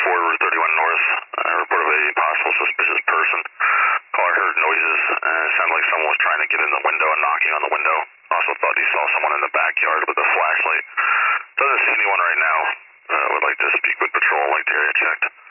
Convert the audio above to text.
4 Route 31 North. Report of a possible suspicious person. Caller heard noises and it sounded like someone was trying to get in the window and knocking on the window. Also thought he saw someone in the backyard with a flashlight. Doesn't see anyone right now. Would like to speak with patrol, like the area checked.